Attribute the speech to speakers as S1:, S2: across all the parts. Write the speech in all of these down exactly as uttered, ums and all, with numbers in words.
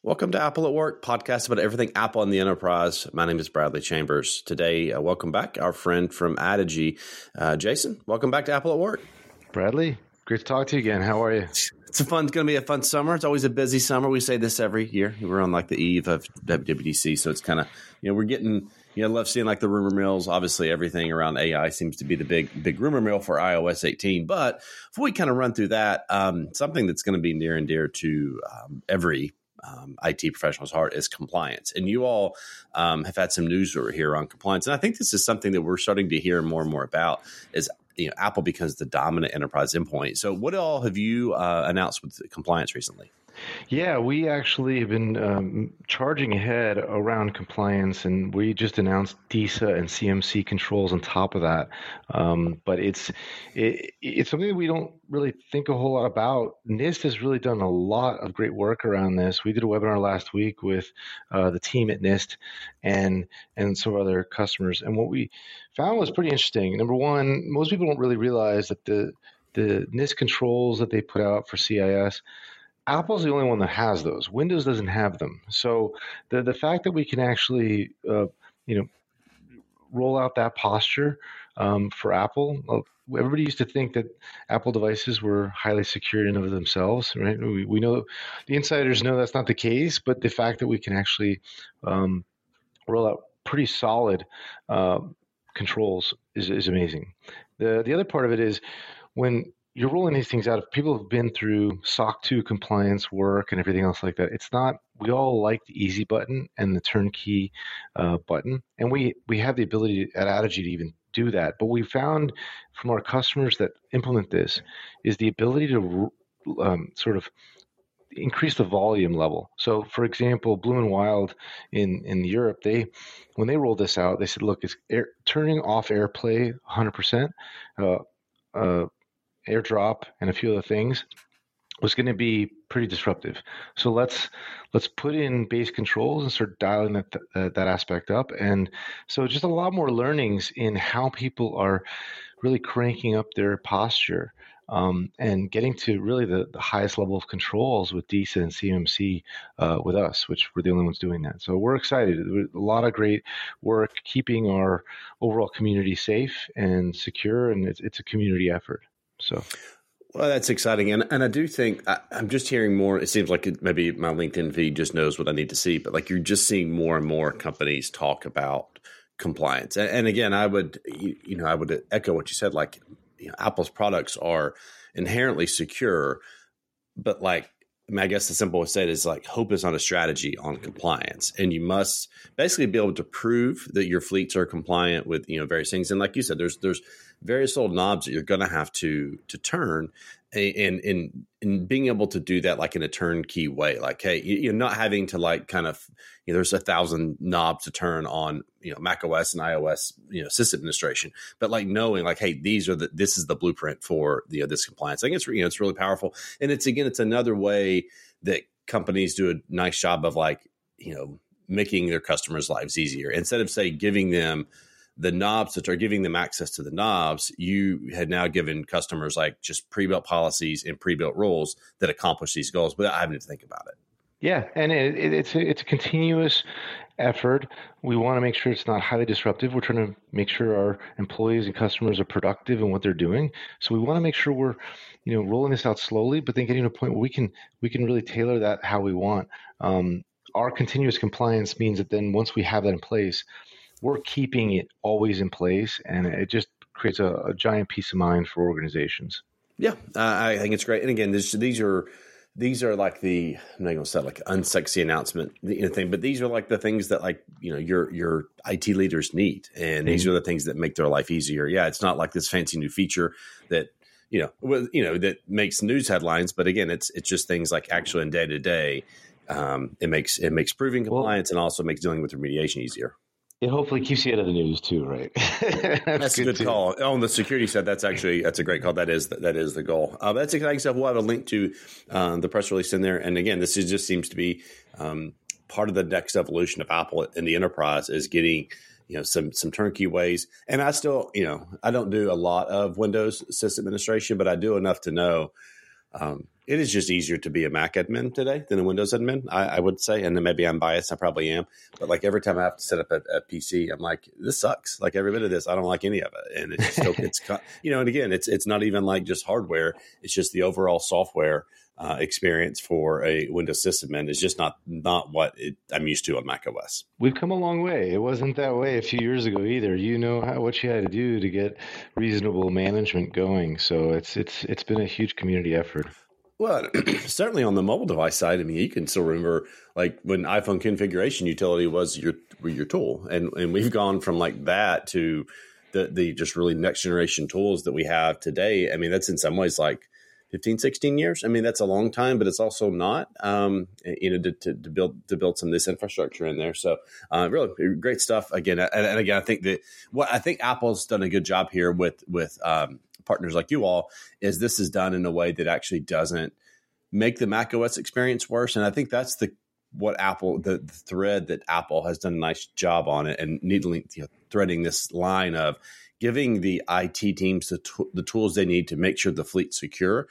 S1: Welcome to Apple at Work, podcast about everything Apple and the enterprise. My name is Bradley Chambers. Today, uh, welcome back our friend from Adigy, uh, Jason. Welcome back to Apple at Work.
S2: Bradley, great to talk to you again. How are you?
S1: It's a fun. It's going to be a fun summer. It's always a busy summer. We say this every year. We're on like the eve of W W D C, so it's kind of, you know, we're getting, you know, love seeing like the rumor mills. Obviously, everything around A I seems to be the big, big rumor mill for i O S eighteen. But before we kind of run through that, um, something that's going to be near and dear to um, every Um, I T professional's heart is compliance. And you all um, have had some news over here on compliance. And I think this is something that we're starting to hear more and more about is, you know, Apple becomes the dominant enterprise endpoint. So what all have you uh, announced with compliance recently?
S2: Yeah, we actually have been um, charging ahead around compliance, and we just announced D I S A and C M C controls on top of that. Um, but it's it, it's something that we don't really think a whole lot about. NIST has really done a lot of great work around this. We did a webinar last week with uh, the team at NIST and and some other customers, and what we found was pretty interesting. Number one, most people don't really realize that the the NIST controls that they put out for C I S, Apple's the only one that has those. Windows doesn't have them. So the the fact that we can actually, uh, you know, roll out that posture um, for Apple. Everybody used to think that Apple devices were highly secure in and of themselves, right? We, we know the insiders know that's not the case, but the fact that we can actually um, roll out pretty solid uh, controls is, is amazing. The the other part of it is when you're rolling these things out, if people have been through S O C two compliance work and everything else like that, it's not, we all like the easy button and the turnkey uh, button. And we, we have the ability at Adigy to even do that. But we found from our customers that implement this is the ability to um, sort of increase the volume level. So for example, Bloom and Wild in, in Europe, they, when they rolled this out, they said, look, it's air, turning off AirPlay one hundred percent, uh, uh, AirDrop and a few other things was going to be pretty disruptive. So let's let's put in base controls and start dialing that uh, that aspect up. And so just a lot more learnings in how people are really cranking up their posture um, and getting to really the, the highest level of controls with D I S A and C M C uh, with us, which we're the only ones doing that. So we're excited. A lot of great work keeping our overall community safe and secure, and it's, it's a community effort. So,
S1: well, that's exciting. And and I do think I, I'm just hearing more. It seems like it, maybe my LinkedIn feed just knows what I need to see, but like you're just seeing more and more companies talk about compliance. And, and again, I would, you, you know, I would echo what you said, like, you know, Apple's products are inherently secure, but like, I mean, I guess the simple way to say it is like hope is not a strategy on compliance. And you must basically be able to prove that your fleets are compliant with, you know, various things. And like you said, there's there's various little knobs that you're going to have to to turn, and in in being able to do that like in a turnkey way. Like, hey, you're not having to like kind of, you know, there's a thousand knobs to turn on, you know, Mac O S and iOS, you know, system administration, but like knowing like, hey, these are the this is the blueprint for the you know, this compliance. I think it's you know it's really powerful, and it's again it's another way that companies do a nice job of like you know making their customers' lives easier instead of say giving them the knobs that are giving them access to the knobs. You had now given customers like just pre-built policies and pre-built rules that accomplish these goals without having to think about it.
S2: Yeah, and it, it, it's a, it's a continuous effort. We want to make sure it's not highly disruptive. We're trying to make sure our employees and customers are productive in what they're doing. So we want to make sure we're, you know, rolling this out slowly, but then getting to a point where we can we can really tailor that how we want. Um, our continuous compliance means that then once we have that in place, we're keeping it always in place, and it just creates a, a giant peace of mind for organizations.
S1: Yeah, uh, I think it's great. And again, this, these are these are like the I'm not going to say like unsexy announcement you know, thing, but these are like the things that like you know your your I T leaders need, and mm-hmm. these are the things that make their life easier. Yeah, it's not like this fancy new feature that you know you know that makes news headlines, but again, it's it's just things like actually in day to day, it makes it makes proving compliance well, and also makes dealing with remediation easier.
S2: It hopefully keeps you out of the news too, right?
S1: that's, that's a good too. call. On the security side, that's actually that's a great call. That is that is the goal. Uh, that's exciting stuff. We'll have a link to um, the press release in there. And again, this is, just seems to be um, part of the next evolution of Apple in the enterprise is getting you know some some turnkey ways. And I still you know I don't do a lot of Windows system administration, but I do enough to know. Um, It is just easier to be a Mac admin today than a Windows admin, I, I would say. And then maybe I'm biased. I probably am. But like every time I have to set up a, a P C, I'm like, this sucks. Like every bit of this, I don't like any of it. And it's still, it's, you know, and again, it's, it's not even like just hardware. It's just the overall software uh, experience for a Windows sysadmin is just not, not what it, I'm used to on Mac O S.
S2: We've come a long way. It wasn't that way a few years ago either. You know how, what you had to do to get reasonable management going. So it's, it's, it's been a huge community effort.
S1: Well, certainly on the mobile device side, I mean, you can still remember like when iPhone configuration utility was your your tool, and and we've gone from like that to the the just really next generation tools that we have today. I mean, that's in some ways like fifteen, sixteen years. I mean, that's a long time, but it's also not. Um, you know, to, to, to build to build some of this infrastructure in there. So, uh, really great stuff. Again, and, and again, I think that what I think Apple's done a good job here with with. Um, partners like you all is this is done in a way that actually doesn't make the Mac O S experience worse. And I think that's the, what Apple, the, the thread that Apple has done a nice job on it and neatly you know, threading this line of giving the I T teams the, t- the tools they need to make sure the fleet's secure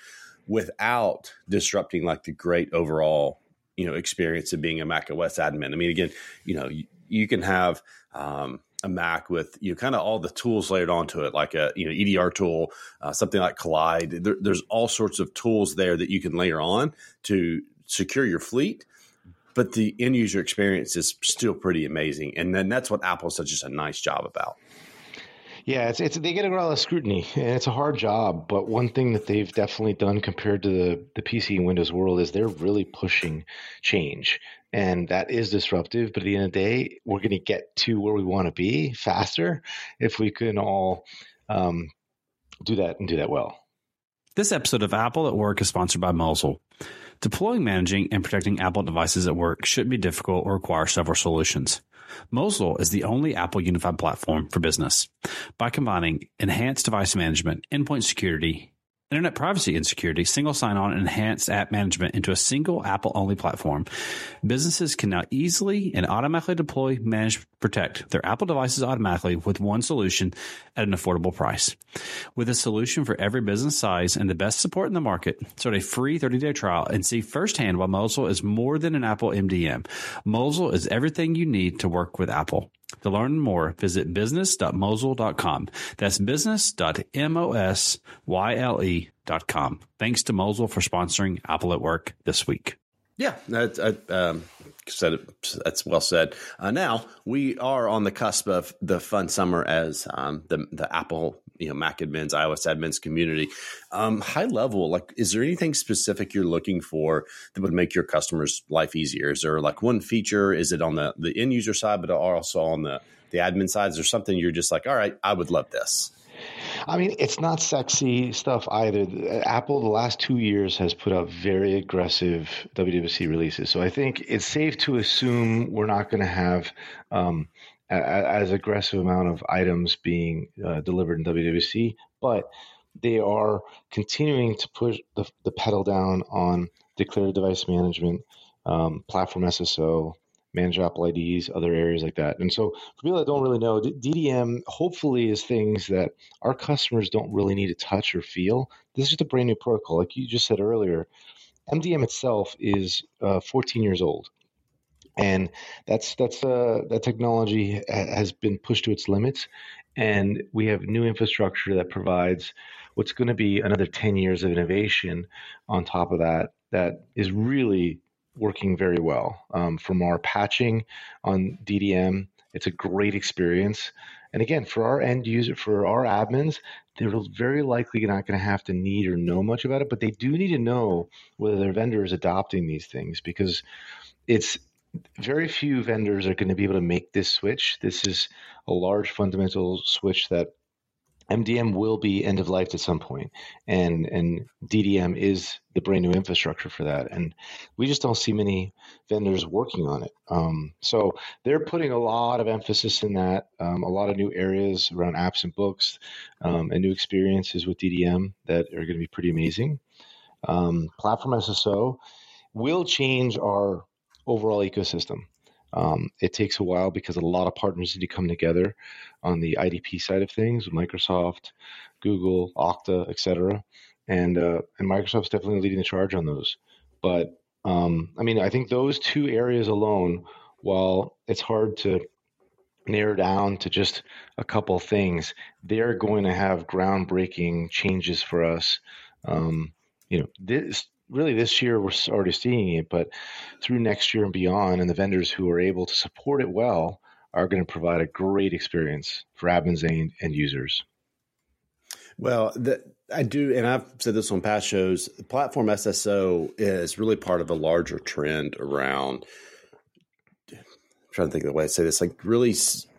S1: without disrupting like the great overall, you know, experience of being a Mac O S admin. I mean, again, you know, you, you can have, um, a Mac with you know, kind of all the tools layered onto it, like a you know E D R tool, uh, something like Collide. There, there's all sorts of tools there that you can layer on to secure your fleet, but the end user experience is still pretty amazing. And then that's what Apple does just a nice job about.
S2: Yeah, it's it's they get a lot of scrutiny, and it's a hard job. But one thing that they've definitely done compared to the, the P C and Windows world is they're really pushing change, and that is disruptive. But at the end of the day, we're going to get to where we want to be faster if we can all um, do that and do that well.
S3: This episode of Apple at Work is sponsored by Mosul. Deploying, managing, and protecting Apple devices at work shouldn't be difficult or require several solutions. Mosul is the only Apple unified platform for business. By combining enhanced device management, endpoint security, internet privacy and security, single sign-on, and enhanced app management into a single Apple-only platform, businesses can now easily and automatically deploy, manage, protect their Apple devices automatically with one solution at an affordable price. With a solution for every business size and the best support in the market, start a free thirty-day trial and see firsthand why Mosul is more than an Apple M D M. Mosul is everything you need to work with Apple. To learn more, visit business dot mosul dot com. That's business dot mosul dot com. Thanks to Mosul for sponsoring Apple at Work this week.
S1: Yeah, that, I um, said it, that's well said. Uh, now we are on the cusp of the fun summer as um, the the Apple, you know, Mac admins, iOS admins community. Um, high level, like, is there anything specific you're looking for that would make your customers' life easier? Is there like one feature? Is it on the, the end user side, but also on the the admin side? Is there something you're just like, all right, I would love this?
S2: I mean, it's not sexy stuff either. Apple, the last two years, has put out very aggressive W W C releases. So I think it's safe to assume we're not going to have um, a, a, as aggressive amount of items being uh, delivered in W W C, but they are continuing to push the, the pedal down on declared device management, um, platform S S O, manage Apple I Ds, other areas like that. And so for people that don't really know, D D M hopefully is things that our customers don't really need to touch or feel. This is just a brand new protocol. Like you just said earlier, M D M itself is uh, fourteen years old. And that's that's uh, that technology has been pushed to its limits. And we have new infrastructure that provides what's going to be another ten years of innovation on top of that, that is really working very well. Um, from our patching on D D M, it's a great experience. And again, for our end user, for our admins, they're very likely not going to have to need or know much about it, but they do need to know whether their vendor is adopting these things, because it's very few vendors are going to be able to make this switch. This is a large fundamental switch that M D M will be end of life at some point, and and D D M is the brand new infrastructure for that, and we just don't see many vendors working on it. Um, so they're putting a lot of emphasis in that, um, a lot of new areas around apps and books, um, and new experiences with D D M that are going to be pretty amazing. Um, Platform S S O will change our overall ecosystem. Um, it takes a while because a lot of partners need to come together on the I D P side of things, with Microsoft, Google, Okta, et cetera. and uh, and Microsoft's definitely leading the charge on those. But um, I mean, I think those two areas alone, while it's hard to narrow down to just a couple things, they're going to have groundbreaking changes for us. Um, you know, this really this year we're already seeing it, but through next year and beyond, and the vendors who are able to support it well are going to provide a great experience for admins and end users.
S1: Well, the, I do, and I've said this on past shows, platform S S O is really part of a larger trend around, I'm trying to think of the way I say this, like really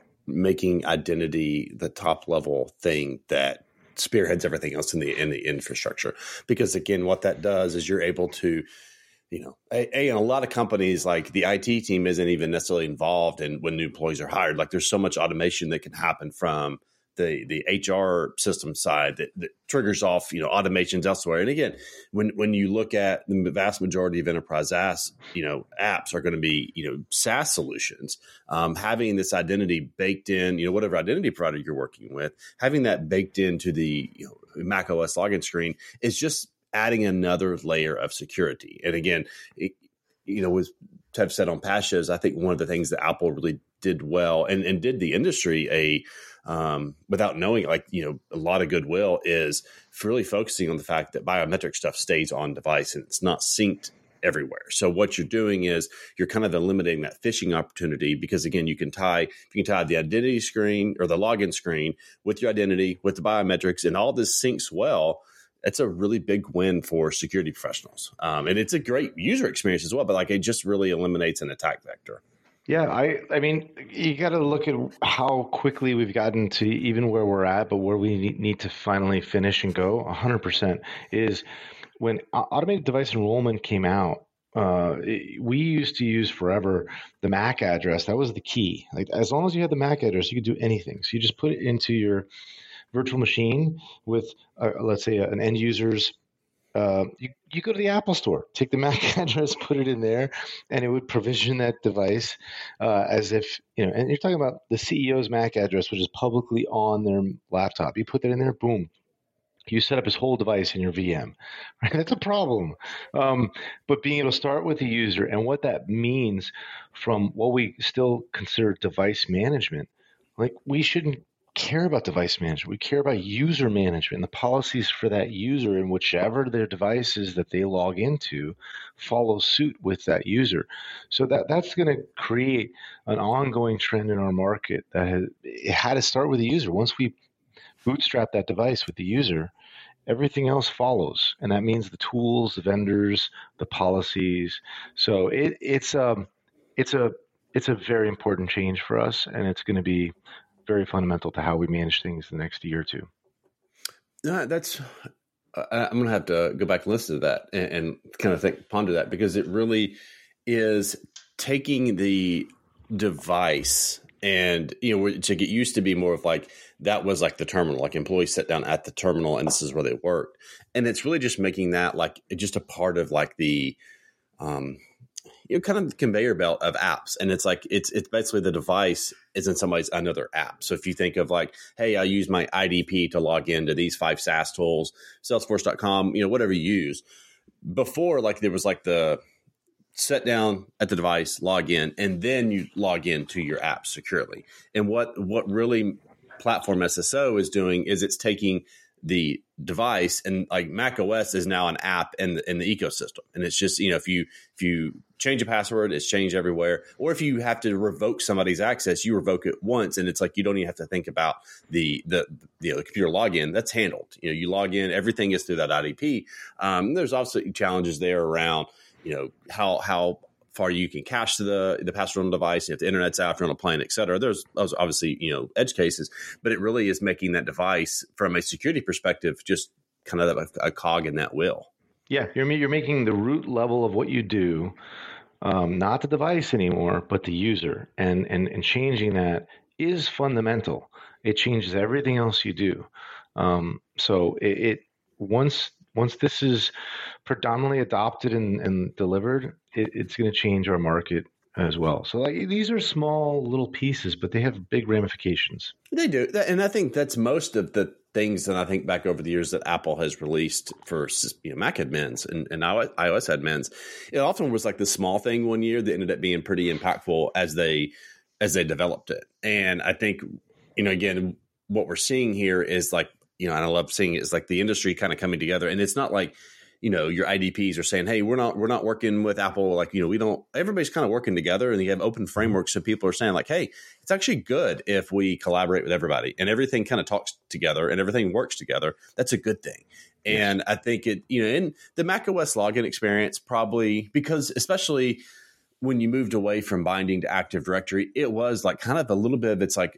S1: making identity the top level thing that spearheads everything else in the in the infrastructure. Because again, what that does is you're able to, you know, a, a in a lot of companies, like the I T team isn't even necessarily involved in when new employees are hired. Like there's so much automation that can happen from the the H R system side that, that triggers off, you know, automations elsewhere. And again, when when you look at the vast majority of enterprise apps, you know, apps are going to be, you know, SaaS solutions. Um, having this identity baked in, you know, whatever identity provider you're working with, having that baked into the, you know, Mac O S login screen is just adding another layer of security. And again, it, you know, as I've said on past shows, I think one of the things that Apple really did well and, and did the industry a Um, without knowing, like, you know, a lot of goodwill is really focusing on the fact that biometric stuff stays on device and it's not synced everywhere. So what you're doing is you're kind of eliminating that phishing opportunity because, again, you can tie you can tie the identity screen or the login screen with your identity, with the biometrics, and all this syncs well. It's a really big win for security professionals. Um, and it's a great user experience as well, but like it just really eliminates an attack vector.
S2: Yeah, I, I mean, you got to look at how quickly we've gotten to even where we're at, but where we need to finally finish and go one hundred percent is when automated device enrollment came out, uh, it, we used to use forever the M A C address. That was the key. Like as long as you had the M A C address, you could do anything. So you just put it into your virtual machine with, uh, let's say, an end user's Uh, you, you go to the Apple store, take the M A C address, put it in there, and it would provision that device uh, as if, you know, and you're talking about the C E O's M A C address, which is publicly on their laptop. You put that in there, boom. You set up his whole device in your V M. Right? That's a problem. Um, but being able to start with the user and what that means from what we still consider device management, like we shouldn't care about device management. We care about user management and the policies for that user, and whichever their device is that they log into follow suit with that user. So that that's going to create an ongoing trend in our market that has, it had to start with the user. Once we bootstrap that device with the user, everything else follows, and that means the tools, the vendors, the policies. So it, it's um it's a it's a very important change for us, and it's going to be very fundamental to how we manage things the next year or two.
S1: No, that's, uh, I'm going to have to go back and listen to that and, and kind of think, ponder that, because it really is taking the device and, you know, to get used to be more of like, that was like the terminal, like employees sit down at the terminal and this is where they worked. And it's really just making that like just a part of like the, um, you know, kind of the conveyor belt of apps. And it's like, it's it's basically the device is in somebody's another app. So if you think of like, hey, I use my I D P to log into these five SaaS tools, salesforce dot com, you know, whatever you use. Before, like there was like the sit down at the device, log in, and then you log into your app securely. And what what really Platform S S O is doing is it's taking the device, and like Mac O S is now an app in the, in the ecosystem. And it's just, you know, if you if you change a password, it's changed everywhere. Or if you have to revoke somebody's access, you revoke it once, and it's like you don't even have to think about the the, the, you know, the computer login. That's handled. You know, you log in, everything is through that I D P. Um, there's also challenges there around, you know, how how far you can cache the the password on the device, if the internet's out, if you're on a plane, et cetera. There's, there's obviously, you know, edge cases, but it really is making that device from a security perspective just kind of a, a cog in that wheel.
S2: Yeah, you're you're making the root level of what you do, um, not the device anymore, but the user, and and and changing that is fundamental. It changes everything else you do. Um, so it, it once once this is predominantly adopted and, and delivered, it, it's going to change our market as well. So like these are small little pieces, but they have big ramifications.
S1: They do. And I think that's most of the things that I think back over the years that Apple has released for, you know, Mac admins and, and iOS admins, it often was like the small thing one year that ended up being pretty impactful as they as they developed it. And I think, you know, again, what we're seeing here is like, you know, and I love seeing it is like the industry kind of coming together. And it's not like, you know, your I D Ps are saying, hey, we're not we're not working with Apple. Like, you know, we don't everybody's kind of working together, and you have open frameworks. So people are saying like, hey, it's actually good if we collaborate with everybody and everything kind of talks together and everything works together. That's a good thing. And I think it, you know, in the macOS login experience, probably because especially when you moved away from binding to Active Directory, it was like kind of a little bit of it's like,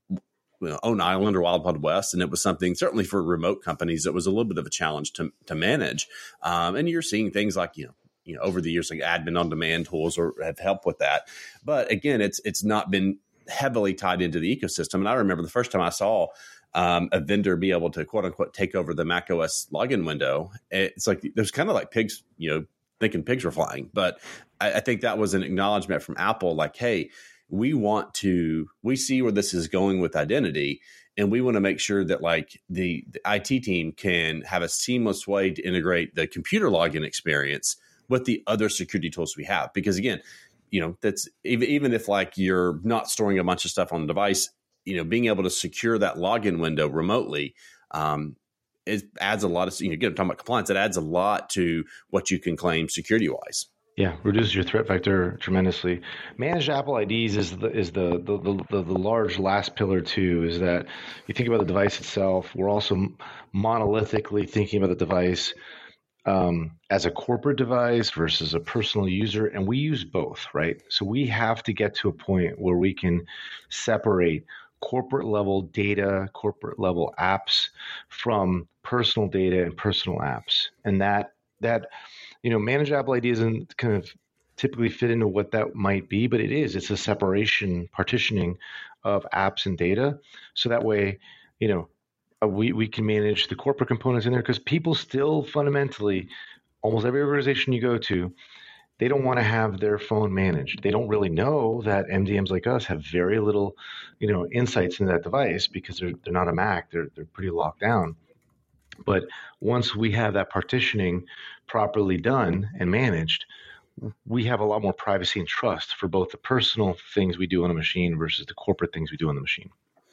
S1: you know, Own Island or Wild West, and it was something certainly for remote companies that was a little bit of a challenge to to manage. Um, and you're seeing things like you know, you know, over the years like admin on demand tools or have helped with that. But again, it's it's not been heavily tied into the ecosystem. And I remember the first time I saw um, a vendor be able to quote unquote take over the macOS login window. It's like there's kind of like pigs, you know, thinking pigs were flying. But I, I think that was an acknowledgement from Apple, like, hey. We want to, we see where this is going with identity, and we want to make sure that like the, the I T team can have a seamless way to integrate the computer login experience with the other security tools we have. Because again, you know, that's even, even if like you're not storing a bunch of stuff on the device, you know, being able to secure that login window remotely, um, it adds a lot of, you know, again, I'm talking about compliance, it adds a lot to what you can claim security wise.
S2: Yeah, reduces your threat vector tremendously. Managed Apple I Ds is the is the the, the the the large last pillar too. Is that you think about the device itself? We're also monolithically thinking about the device um, as a corporate device versus a personal user, and we use both, right? So we have to get to a point where we can separate corporate level data, corporate level apps from personal data and personal apps, and that that. You know, managed Apple I D doesn't kind of typically fit into what that might be, but it is. It's a separation, partitioning of apps and data. So that way, you know, uh, we, we can manage the corporate components in there because people still fundamentally, almost every organization you go to, they don't want to have their phone managed. They don't really know that M D Ms like us have very little, you know, insights into that device because they're they're not a Mac. They're they're pretty locked down. But once we have that partitioning properly done and managed, we have a lot more privacy and trust for both the personal things we do on a machine versus the corporate things we do on the machine.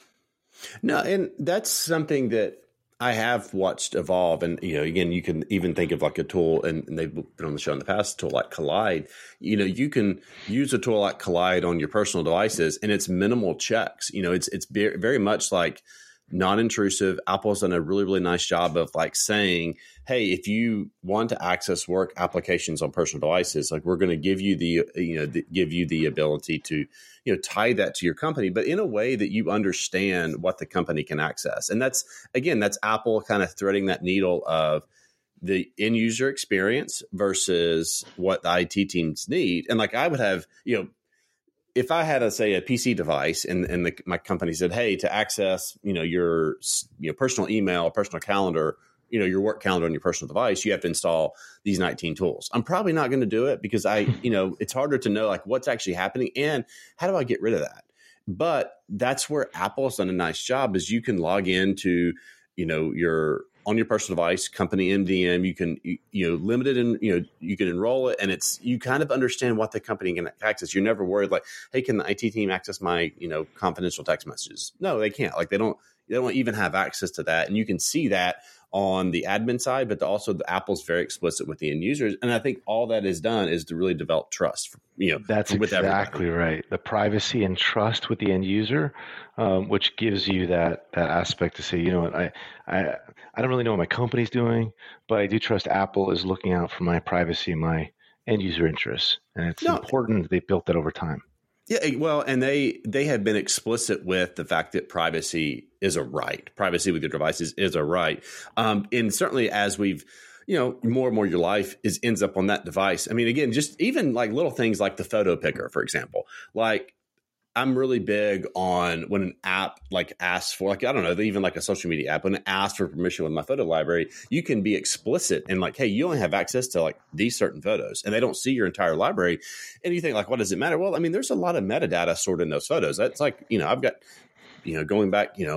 S1: No, and that's something that I have watched evolve. And, you know, again, you can even think of like a tool, and, and they've been on the show in the past, a tool like Collide. You know, you can use a tool like Collide on your personal devices, and it's minimal checks. You know, it's it's very much like non-intrusive. Apple's done a really, really nice job of like saying, hey, if you want to access work applications on personal devices, like we're going to give you the, you know, the, give you the ability to, you know, tie that to your company, but in a way that you understand what the company can access. And that's, again, that's Apple kind of threading that needle of the end user experience versus what the I T teams need. And like I would have, you know, if I had, a, say, a P C device and, and the, my company said, hey, to access, you know, your you know, personal email, personal calendar, you know, your work calendar on your personal device, you have to install these nineteen tools. I'm probably not going to do it because I, you know, it's harder to know like what's actually happening and how do I get rid of that? But that's where Apple's done a nice job is you can log into, you know, your on your personal device, company M D M, you can, you, you know, limit it and, you know, you can enroll it and it's, you kind of understand what the company can access. You're never worried like, hey, can the I T team access my, you know, confidential text messages? No, they can't. Like they don't, they don't even have access to that. And you can see that on the admin side, but the, also the Apple's very explicit with the end users. And I think all that is done is to really develop trust, for, you know,
S2: that's
S1: with
S2: exactly
S1: everybody.
S2: Right. The privacy and trust with the end user, um, which gives you that, that aspect to say, you know what, I, I, I don't really know what my company's doing, but I do trust Apple is looking out for my privacy and my end user interests. And it's no. important that they built that over time.
S1: Yeah, well, and they they have been explicit with the fact that privacy is a right. Privacy with your devices is a right. Um, and certainly as we've, you know, more and more your life is ends up on that device. I mean, again, just even like little things like the photo picker, for example. Like I'm really big on when an app like asks for, like, I don't know, even like a social media app, when it asks for permission with my photo library, you can be explicit and like, hey, you only have access to like these certain photos and they don't see your entire library. And you think like, what does it matter? Well, I mean, there's a lot of metadata stored in those photos. That's like, you know, I've got, you know, going back, you know,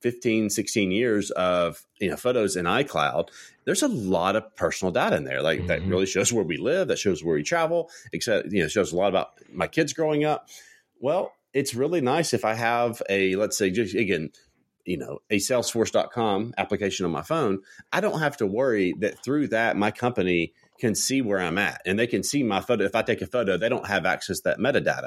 S1: fifteen, sixteen years of, you know, photos in iCloud, there's a lot of personal data in there. Like mm-hmm. that really shows where we live, that shows where we travel, except, you know, shows a lot about my kids growing up. Well, it's really nice if I have a, let's say, just again, you know, a salesforce dot com application on my phone. I don't have to worry that through that, my company can see where I'm at and they can see my photo. If I take a photo, they don't have access to that metadata.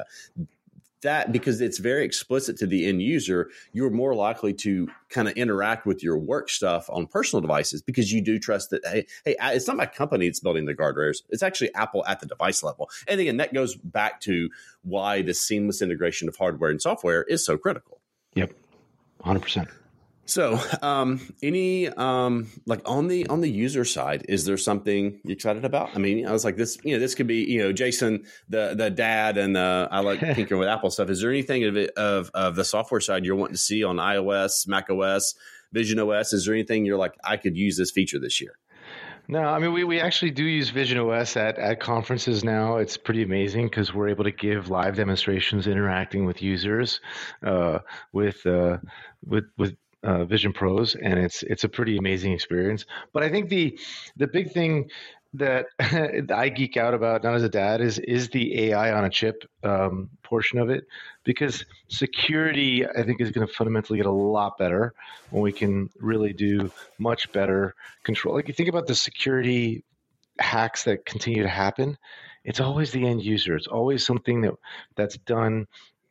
S1: That, because it's very explicit to the end user, you're more likely to kind of interact with your work stuff on personal devices because you do trust that, hey, hey, it's not my company that's building the guardrails. It's actually Apple at the device level. And again, that goes back to why the seamless integration of hardware and software is so critical.
S2: Yep, one hundred percent.
S1: So, um, any um, like on the on the user side, is there something you're excited about? I mean, I was like this. You know, this could be you know Jason, the the dad, and uh, I like tinkering with Apple stuff. Is there anything of it of of the software side you're wanting to see on iOS, macOS, Vision O S? Is there anything you're like, I could use this feature this year?
S2: No, I mean, we, we actually do use Vision O S at, at conferences now. It's pretty amazing because we're able to give live demonstrations interacting with users uh, with uh, with with. Uh, Vision Pros, and it's it's a pretty amazing experience. But I think the the big thing that I geek out about, not as a dad, is is the A I on a chip um, portion of it, because security, I think, is going to fundamentally get a lot better when we can really do much better control. Like you think about the security hacks that continue to happen, it's always the end user. It's always something that that's done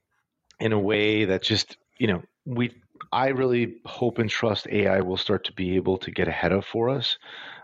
S2: in a way that just, you know, we. I really hope and trust A I will start to be able to get ahead of for us.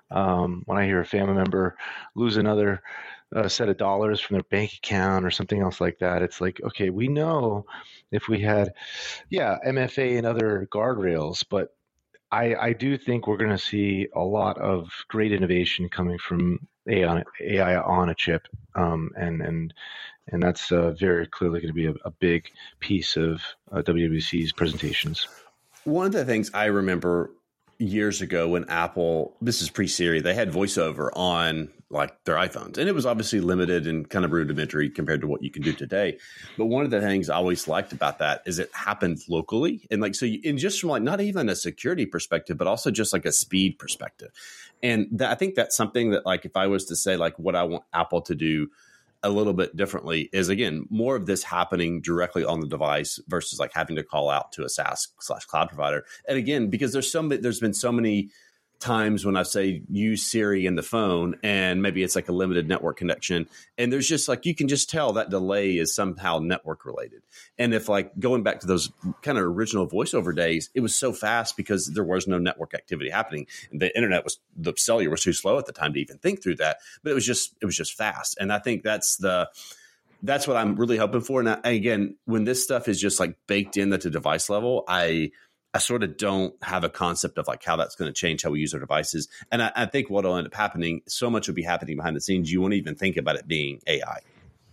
S2: Um, when I hear a family member lose another uh, set of dollars from their bank account or something else like that, it's like, okay, we know if we had, yeah, M F A and other guardrails, but I, I do think we're going to see a lot of great innovation coming from A I, A I on a chip, um, and and and that's uh, very clearly going to be a, a big piece of uh, W W D C's presentations.
S1: One of the things I remember years ago when Apple, this is pre-Siri, they had VoiceOver on like their iPhones, and it was obviously limited and kind of rudimentary compared to what you can do today. But one of the things I always liked about that is it happened locally, and like so, you, and just from like not even a security perspective, but also just like a speed perspective. And that, I think that's something that, like, if I was to say like what I want Apple to do a little bit differently, is again more of this happening directly on the device versus like having to call out to a SaaS slash cloud provider. And again, because there's so there's been so many times when I say use Siri in the phone and maybe it's like a limited network connection, and there's just like, you can just tell that delay is somehow network related. And if like going back to those kind of original VoiceOver days, it was so fast because there was no network activity happening. And the internet was, the cellular was too slow at the time to even think through that, but it was just, it was just fast. And I think that's the, that's what I'm really hoping for. And I, again, when this stuff is just like baked in at the device level, I, I sort of don't have a concept of like how that's going to change how we use our devices. And I, I think what will end up happening, so much will be happening behind the scenes, you won't even think about it being A I.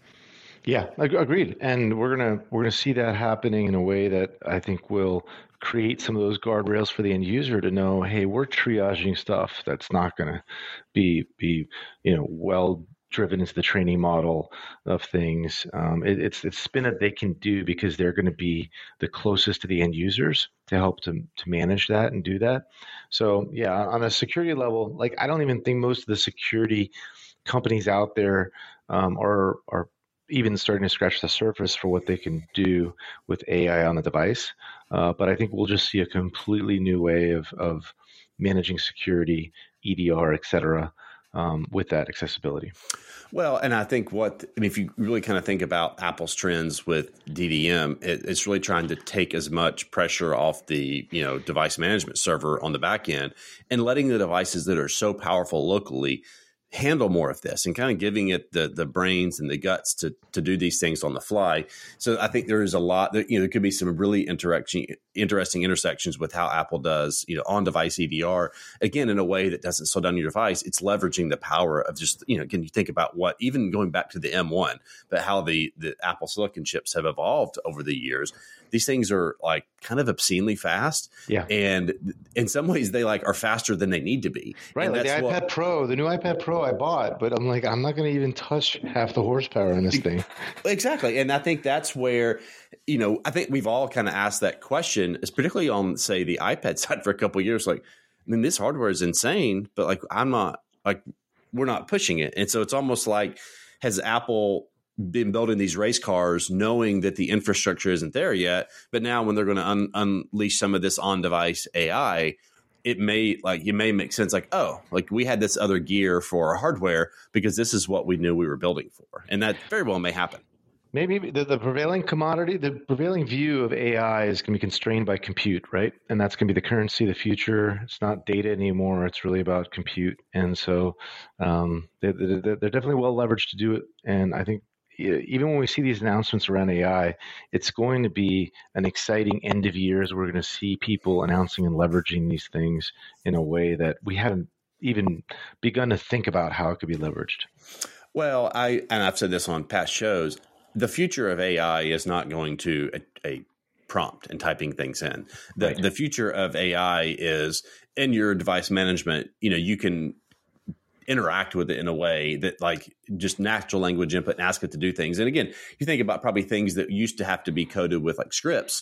S2: Yeah, agreed. And we're gonna we're gonna see that happening in a way that I think will create some of those guardrails for the end user to know, hey, we're triaging stuff that's not gonna be be you know well driven into the training model of things. Um, it, it's it's spin that they can do because they're going to be the closest to the end users to help to to manage that and do that. So yeah, on a security level, like I don't even think most of the security companies out there um, are are even starting to scratch the surface for what they can do with A I on the device. Uh, but I think we'll just see a completely new way of of managing security, E D R, et cetera, Um, with that accessibility.
S1: Well, and I think what, I mean, if you really kind of think about Apple's trends with D D M, it, it's really trying to take as much pressure off the, you know, device management server on the back end and letting the devices that are so powerful locally handle more of this and kind of giving it the the brains and the guts to to do these things on the fly. So I think there is a lot that, you know, there could be some really interesting interesting intersections with how Apple does, you know, on device E D R, again, in a way that doesn't slow down your device. It's leveraging the power of just, you know, again, you think about what, even going back to the M one, but how the the Apple Silicon chips have evolved over the years these things are like kind of obscenely fast.
S2: Yeah.
S1: And in some ways they like are faster than they need to be.
S2: Right.
S1: And
S2: Like the
S1: that's
S2: iPad
S1: what,
S2: Pro, the new iPad Pro I bought, but I'm like, I'm not going to even touch half the horsepower in this thing.
S1: Exactly. And I think that's where, you know, I think we've all kind of asked that question, is particularly on, say, the iPad side for a couple of years. Like, I mean, this hardware is insane, but like, I'm not like, we're not pushing it. And so it's almost like, has Apple been building these race cars knowing that the infrastructure isn't there yet? But now when they're going to un- unleash some of this on-device A I, it may like it may make sense like, oh, like we had this other gear for our hardware because this is what we knew we were building for. And that very well may happen.
S2: Maybe the, the prevailing commodity, the prevailing view of A I is going to be constrained by compute, right? And that's going to be the currency of the future. It's not data anymore. It's really about compute. And so um, they, they, they're definitely well leveraged to do it. And I think even when we see these announcements around A I, it's going to be an exciting end of years. We're going to see people announcing and leveraging these things in a way that we haven't even begun to think about how it could be leveraged.
S1: Well, I and I've said this on past shows, the future of A I is not going to a, a prompt and typing things in. The,
S2: Right.
S1: the future of A I is in your device management. You know, you can interact with it in a way that like just natural language input and ask it to do things. And again, you think about probably things that used to have to be coded with like scripts.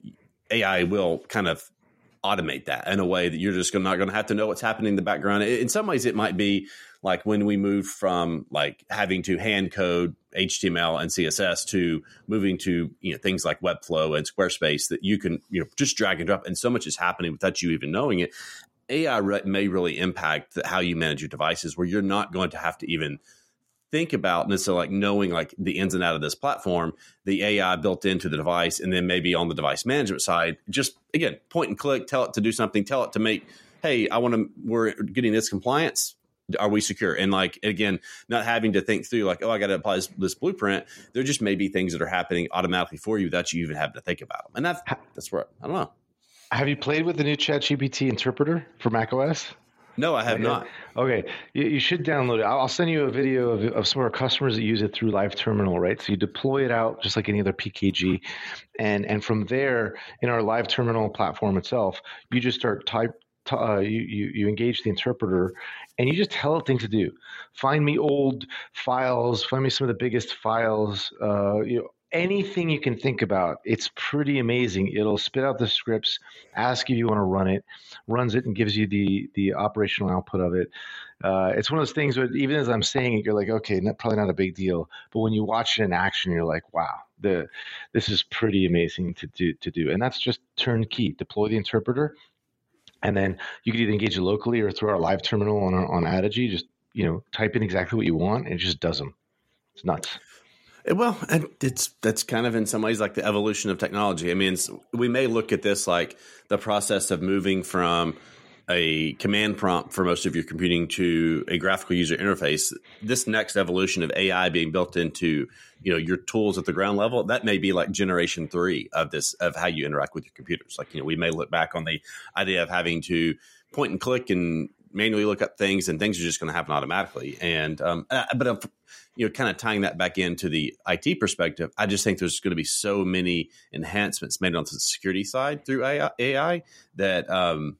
S1: A I will kind of automate that in a way that you're just not going to have to know what's happening in the background. In some ways, it might be like when we move from like having to hand code H T M L and C S S to moving to, you know, things like Webflow and Squarespace that you can, you know, just drag and drop, and so much is happening without you even knowing it. A I re- may really impact how you manage your devices, where you're not going to have to even think about necessarily like knowing like the ins and out of this platform, the A I built into the device, and then maybe on the device management side, just again, point and click, tell it to do something, tell it to make, hey, I want to, we're getting this compliance. Are we secure? And like, again, not having to think through like, oh, I got to apply this, this blueprint. There just may be things that are happening automatically for you without you even having to think about them. And that's, that's where, I don't know.
S2: Have you played with the new ChatGPT interpreter for macOS?
S1: No, I have
S2: Okay.
S1: not.
S2: Okay, you, you should download it. I'll I'll send you a video of, of some of our customers that use it through Live Terminal, right? So you deploy it out just like any other P K G, and and from there in our Live Terminal platform itself, you just start type. t- Uh, you, you you engage the interpreter, and you just tell it things to do. Find me old files. Find me some of the biggest files. Uh, you know, anything you can think about. It's pretty amazing. It'll spit out the scripts, ask if you want to run it, runs it, and gives you the the operational output of it. Uh, it's one of those things where even as I'm saying it, you're like, okay, not, probably not a big deal. But when you watch it in action, you're like, wow, the this is pretty amazing to do to do. And that's just turnkey. Deploy the interpreter, and then you can either engage it locally or through our Live Terminal on on Adigy. Just you know, type in exactly what you want, and it just does them. It's nuts.
S1: Well, and it's that's kind of in some ways like the evolution of technology. I mean, it's, we may look at this like the process of moving from a command prompt for most of your computing to a graphical user interface. This next evolution of A I being built into, you know, your tools at the ground level, that may be like generation three of this, of how you interact with your computers. Like, you know, we may look back on the idea of having to point and click and manually look up things, and things are just going to happen automatically. And um, but uh, you know, kind of tying that back into the I T perspective, I just think there's going to be so many enhancements made on the security side through A I that um,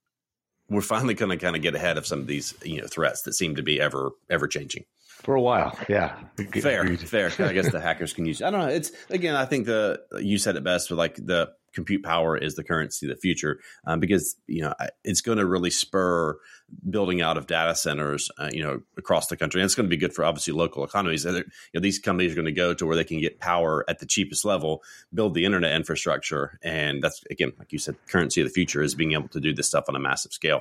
S1: we're finally going to kind of get ahead of some of these, you know, threats that seem to be ever ever changing.
S2: For a while, yeah.
S1: Fair,
S2: Agreed.
S1: fair. I guess the hackers can use. I don't know. It's again, I think the you said it best. With like the compute power is the currency of the future, um, because you know it's going to really spur building out of data centers, uh, you know, across the country, and it's going to be good for obviously local economies. You know, these companies are going to go to where they can get power at the cheapest level, build the internet infrastructure, and that's again, like you said, currency of the future is being able to do this stuff on a massive scale.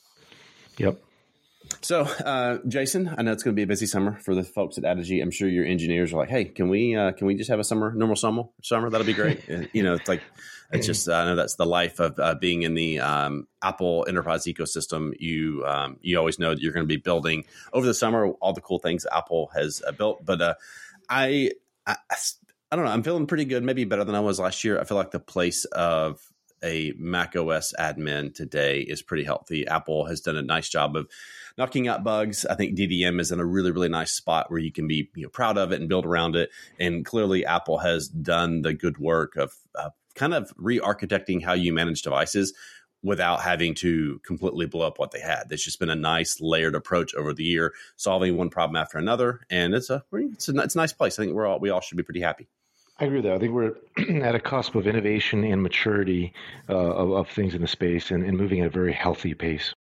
S2: Yep.
S1: So, uh, Jason, I know it's going to be a busy summer for the folks at Adigy. I'm sure your engineers are like, "Hey, can we uh, can we just have a summer, normal summer? Summer that'll be great." You know, it's like it's just I know that's the life of uh, being in the um, Apple enterprise ecosystem. You um, you always know that you're going to be building over the summer all the cool things Apple has uh, built. But uh, I, I I don't know. I'm feeling pretty good. Maybe better than I was last year. I feel like the place of a macOS admin today is pretty healthy. Apple has done a nice job of knocking out bugs. I think D D M is in a really, really nice spot where you can be you know, proud of it and build around it. And clearly Apple has done the good work of uh, kind of re-architecting how you manage devices without having to completely blow up what they had. It's just been a nice layered approach over the year, solving one problem after another. And it's a, it's a, it's a nice place. I think we're all, we all should be pretty happy.
S2: I agree with that. I think we're at a cusp of innovation and maturity uh, of, of things in the space and, and moving at a very healthy pace.